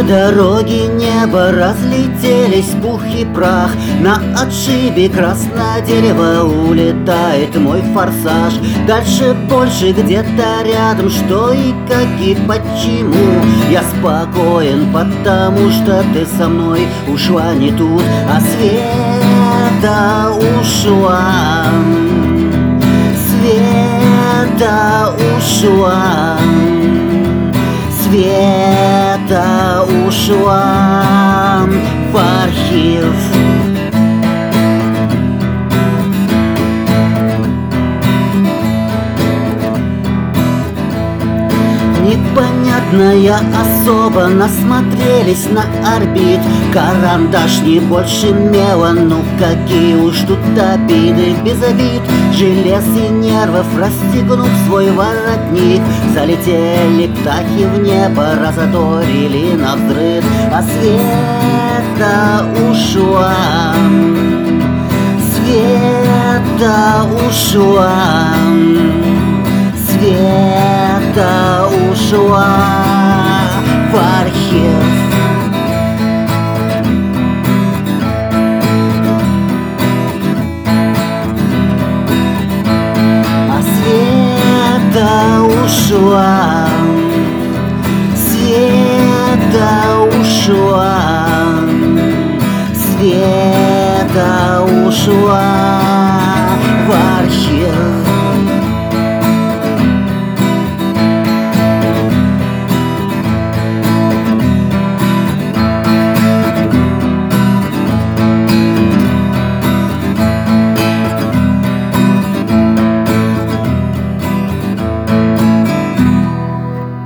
дороге неба разлетелись пух и прах. На отшибе красное дерево улетает мой форсаж. Дальше больше где-то рядом, что и как и почему. Я спокоен, потому что ты со мной ушла не тут, а Света ушла. Света ушла. Света ушла в архив. Непонятная особа, насмотрелись на орбит. Карандаш не больше мела, ну какие уж тут обиды. Без обид, желез и нервов, расстегнув свой воротник, залетели птахи в небо, разоторили навзрыд. А Света ушла. Света ушла. Света ушла в архив. А Света ушла. Света ушла. Света ушла в архив.